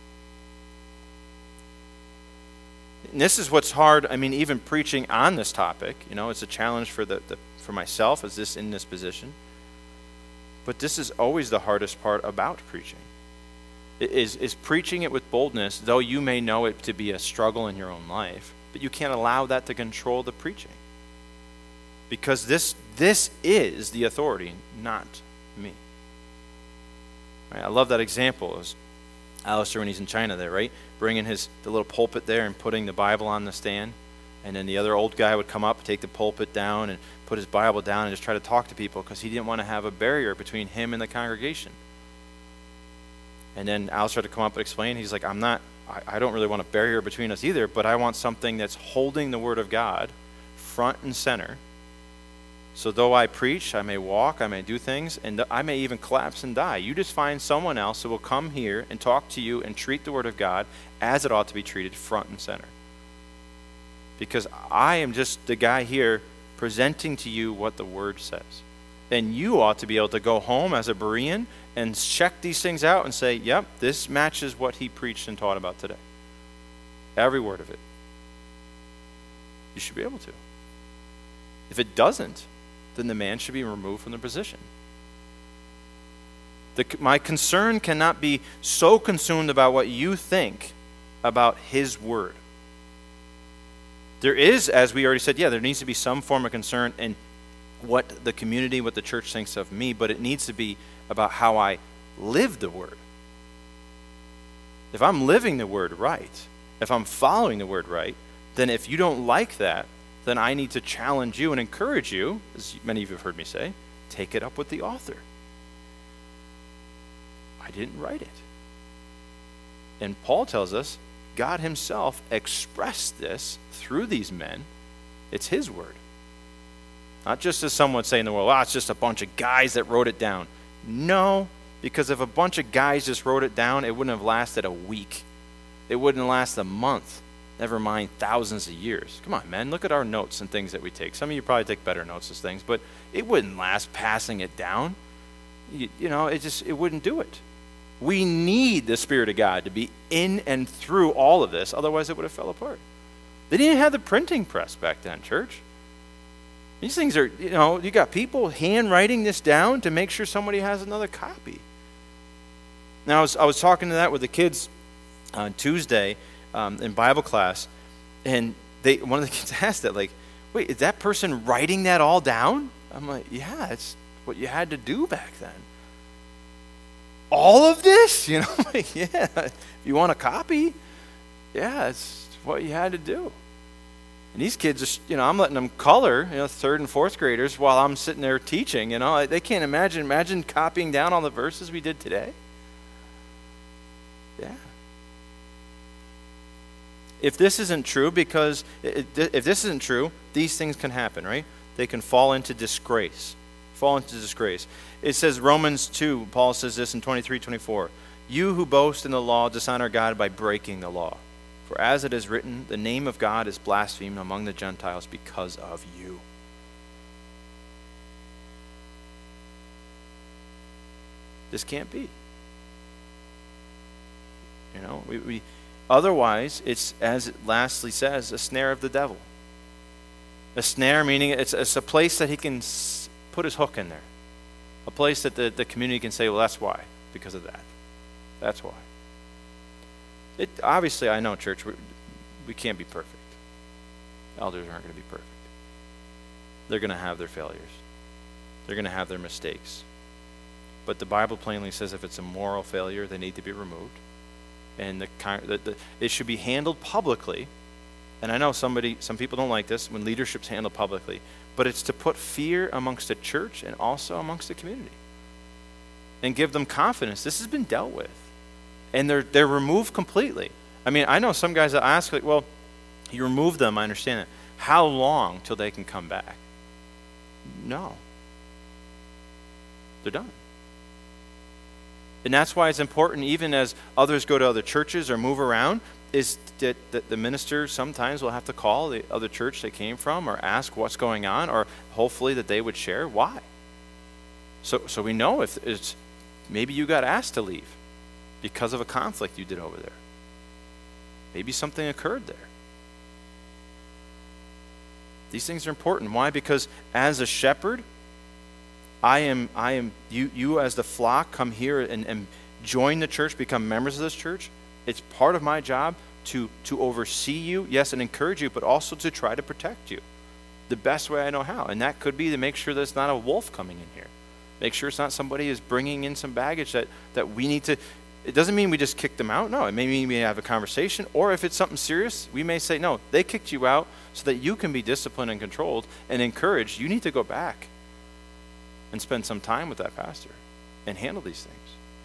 And this is what's hard, I mean, even preaching on this topic, you know, it's a challenge for the, the for myself as this in this position. But this is always the hardest part about preaching. Is, is preaching it with boldness, though you may know it to be a struggle in your own life, but you can't allow that to control the preaching. Because this this is the authority, not me. Right? I love that example. It was Alistair when he's in China there, right? Bringing his the little pulpit there and putting the Bible on the stand. And then the other old guy would come up, take the pulpit down, and put his Bible down and just try to talk to people because he didn't want to have a barrier between him and the congregation. And then Alistair had to come up and explain. He's like, I'm not, I, I don't really want a barrier between us either, but I want something that's holding the Word of God front and center. So though I preach, I may walk, I may do things, and I may even collapse and die. You just find someone else who will come here and talk to you and treat the Word of God as it ought to be treated, front and center. Because I am just the guy here presenting to you what the Word says. And you ought to be able to go home as a Berean and check these things out and say, yep, this matches what he preached and taught about today. Every word of it. You should be able to. If it doesn't, then the man should be removed from the position. The, my concern cannot be so consumed about what you think about his word. There is, as we already said, yeah, there needs to be some form of concern in what the community, what the church thinks of me, but it needs to be about how I live the word. If I'm living the word right, if I'm following the word right, then if you don't like that, then I need to challenge you and encourage you, as many of you have heard me say, take it up with the author. I didn't write it. And Paul tells us God himself expressed this through these men. It's his word. Not just as someone say in the world, oh, it's just a bunch of guys that wrote it down. No, because if a bunch of guys just wrote it down, it wouldn't have lasted a week. It wouldn't last a month. Never mind thousands of years. Come on, men, look at our notes and things that we take. Some of you probably take better notes as things, but it wouldn't last passing it down. You, you know, it just, it wouldn't do it. We need the Spirit of God to be in and through all of this, otherwise it would have fell apart. They didn't have the printing press back then, church. These things are, you know, you got people handwriting this down to make sure somebody has another copy. Now, I was, I was talking to that with the kids on Tuesday um, in Bible class, and they one of the kids asked that, like, wait, is that person writing that all down? I'm like, yeah, it's what you had to do back then. All of this? You know, like, yeah, if you want a copy, yeah, it's what you had to do. And these kids, just, you know, I'm letting them color, you know, third and fourth graders while I'm sitting there teaching, you know. They can't imagine, imagine copying down all the verses we did today. Yeah. If this isn't true, because if this isn't true, these things can happen, right? They can fall into disgrace. Fall into disgrace. It says, Romans two, Paul says this in twenty-three, twenty-four. You who boast in the law dishonor God by breaking the law. For as it is written, the name of God is blasphemed among the Gentiles because of you. This can't be. You know, we, we otherwise, it's, as it lastly says, a snare of the devil. A snare meaning it's, it's a place that he can s- put his hook in there. A place that the, the community can say, well, that's why, because of that. That's why. It, obviously, I know, church, we, we can't be perfect. Elders aren't going to be perfect. They're going to have their failures. They're going to have their mistakes. But the Bible plainly says if it's a moral failure, they need to be removed. And the, the, the it should be handled publicly. And I know somebody, some people don't like this when leadership's handled publicly, but it's to put fear amongst the church and also amongst the community. And give them confidence. This has been dealt with. And they're they're removed completely. I mean, I know some guys that ask, like, well, you remove them, I understand it. How long till they can come back? No. They're done. And that's why it's important, even as others go to other churches or move around, is that, that the minister sometimes will have to call the other church they came from or ask what's going on, or hopefully that they would share why. So, so we know if it's, maybe you got asked to leave because of a conflict you did over there. Maybe something occurred there. These things are important. Why? Because as a shepherd, I am, I am, you, you as the flock come here and, and join the church, become members of this church. It's part of my job to, to oversee you, yes, and encourage you, but also to try to protect you the best way I know how. And that could be to make sure that it's not a wolf coming in here. Make sure it's not somebody who's bringing in some baggage that, that we need to. It doesn't mean we just kick them out. No, it may mean we have a conversation. Or if it's something serious, we may say, no, they kicked you out so that you can be disciplined and controlled and encouraged. You need to go back and spend some time with that pastor and handle these things.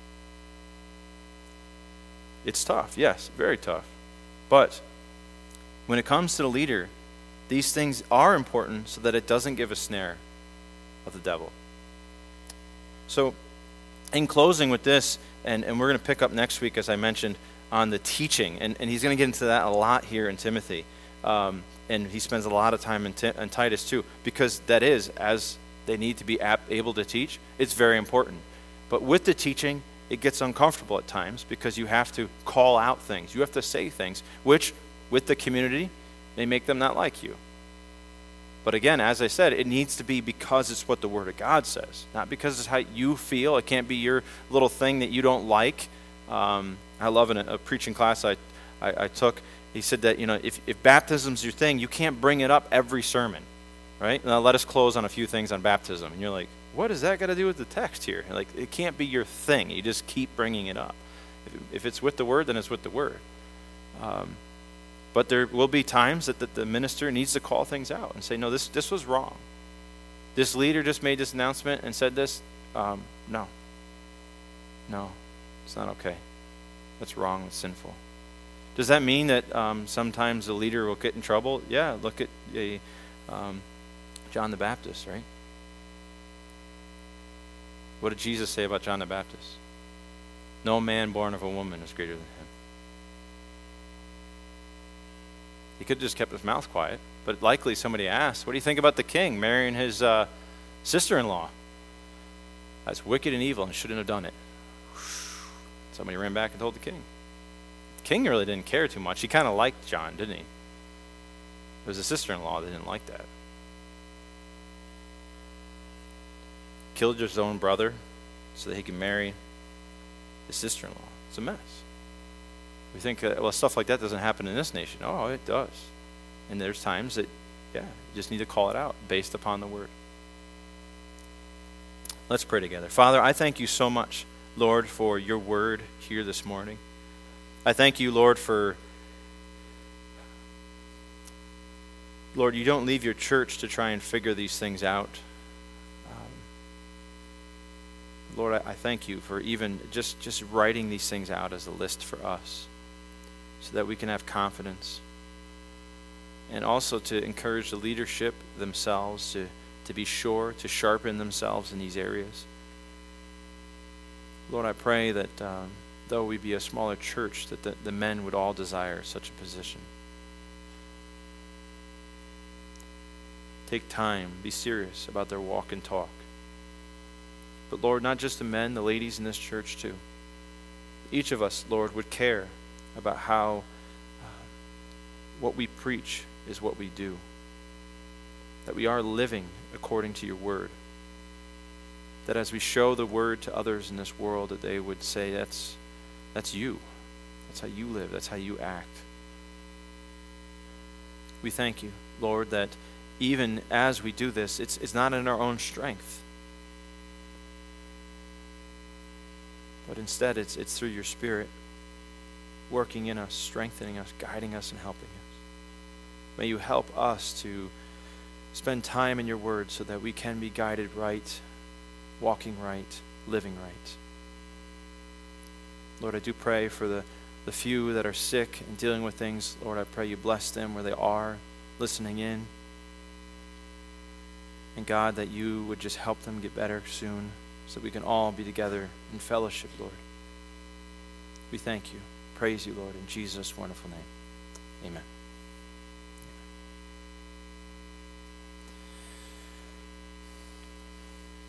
It's tough, yes, very tough. But when it comes to the leader, these things are important so that it doesn't give a snare of the devil. So in closing with this, and, and we're going to pick up next week, as I mentioned, on the teaching. And, and he's going to get into that a lot here in Timothy. Um, and he spends a lot of time in, T- in Titus too, because that is, as they need to be ap- able to teach, it's very important. But with the teaching, it gets uncomfortable at times because you have to call out things. You have to say things, which with the community may make them not like you. But again, as I said, it needs to be because it's what the Word of God says, not because it's how you feel. It can't be your little thing that you don't like. Um, I love in a, a preaching class I, I, I took, he said that, you know, if, if baptism's your thing, you can't bring it up every sermon, right? Now let us close on a few things on baptism. And you're like, what does that got to do with the text here? Like, it can't be your thing. You just keep bringing it up. If, if it's with the Word, then it's with the Word. Um, But there will be times that the, the minister needs to call things out and say, no, this this was wrong. This leader just made this announcement and said this. Um, no. No, it's not okay. That's wrong. It's sinful. Does that mean that um, sometimes the leader will get in trouble? Yeah, look at a, um, John the Baptist, right? What did Jesus say about John the Baptist? No man born of a woman is greater than him. He could have just kept his mouth quiet, but likely somebody asked, what do you think about the king marrying his uh, sister-in-law? That's wicked and evil and shouldn't have done it. Somebody ran back and told the king. The king really didn't care too much. He kind of liked John, didn't he? It was a sister-in-law that didn't like that. Killed his own brother so that he could marry his sister-in-law. It's a mess. We think, uh, well, stuff like that doesn't happen in this nation. Oh, it does. And there's times that, yeah, you just need to call it out based upon the Word. Let's pray together. Father, I thank you so much, Lord, for your Word here this morning. I thank you, Lord, for, Lord, you don't leave your church to try and figure these things out. Um, Lord, I, I thank you for even just, just writing these things out as a list for us, so that we can have confidence, and also to encourage the leadership themselves to, to be sure, to sharpen themselves in these areas. Lord, I pray that um, though we be a smaller church, that the, the men would all desire such a position. Take time, be serious about their walk and talk. But Lord, not just the men, the ladies in this church too. Each of us, Lord, would care about how uh, what we preach is what we do. That we are living according to your Word. That as we show the Word to others in this world, that they would say, that's, that's you. That's how you live. That's how you act. We thank you, Lord, that even as we do this, it's, it's not in our own strength. But instead, it's, it's through your Spirit, working in us, strengthening us, guiding us, and helping us. May you help us to spend time in your Word so that we can be guided right, walking right, living right. Lord, I do pray for the, the few that are sick and dealing with things. Lord, I pray you bless them where they are, listening in. And God, that you would just help them get better soon so that we can all be together in fellowship, Lord. We thank you. Praise you, Lord, in Jesus' wonderful name. Amen.